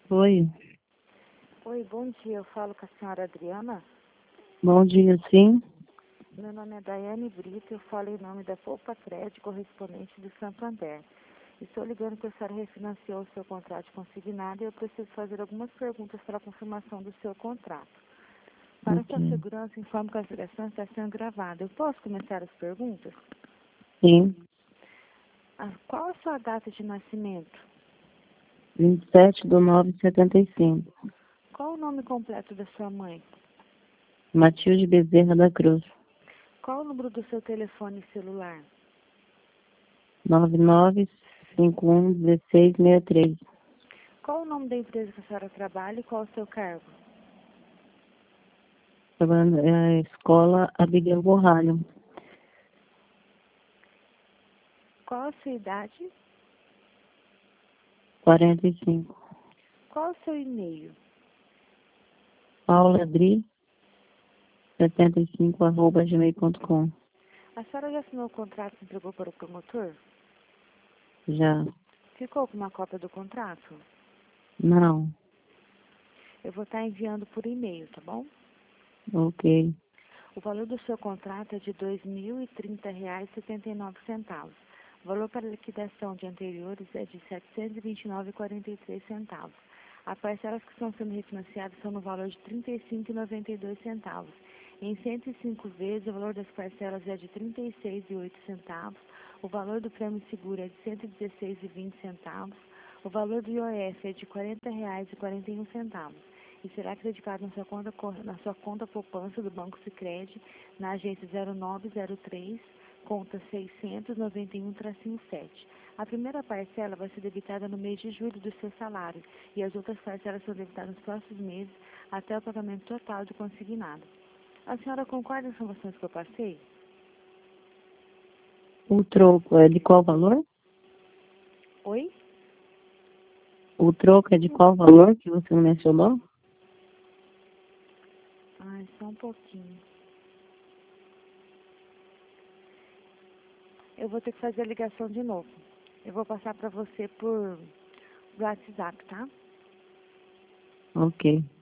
Oi, Oi, bom dia. Eu falo com a senhora Adriana. bom dia, sim. Meu nome é Daiane Brito. Eu falo em nome da Poupa Crédito, correspondente do Santander. Estou ligando porque a senhora refinanciou o seu contrato consignado e eu preciso fazer algumas perguntas para a confirmação do seu contrato. Para sua Ok. segurança, informo que a ligação está sendo gravada. Eu posso começar as perguntas? Sim, Qual a sua data de nascimento? 27/9/75. Qual o nome completo da sua mãe? Matilde Bezerra da Cruz. Qual o número do seu telefone celular? 99511663. Qual o nome da empresa que a senhora trabalha e qual o seu cargo? Trabalhando Escola Abigail Borralho. Qual a sua idade? 45. Qual o seu e-mail? pauladri75@gmail.com. A senhora já assinou o contrato e entregou para o promotor? Já. Ficou com uma cópia do contrato? Não. Eu vou estar enviando por e-mail, tá bom? Ok. O valor do seu contrato é de R$ 2.030,79. O valor para liquidação de anteriores é de R$ 729,43. As parcelas que estão sendo refinanciadas são no valor de R$ 35,92. Em 105 vezes, o valor das parcelas é de R$ 36,08. O valor do prêmio seguro é de R$ 116,20. O valor do IOF é de R$ 40,41 e será acreditado na sua conta poupança do Banco Sicredi, na agência 0903, conta 691-7. A primeira parcela vai ser debitada no mês de julho do seu salário e as outras parcelas são debitadas nos próximos meses até o pagamento total do consignado. A senhora concorda com as informações que eu passei? O troco é de qual valor? Oi? O troco é de qual valor que você não mencionou? Ai, só um pouquinho. Eu vou ter que fazer a ligação de novo. Eu vou passar para você por WhatsApp, tá? Ok.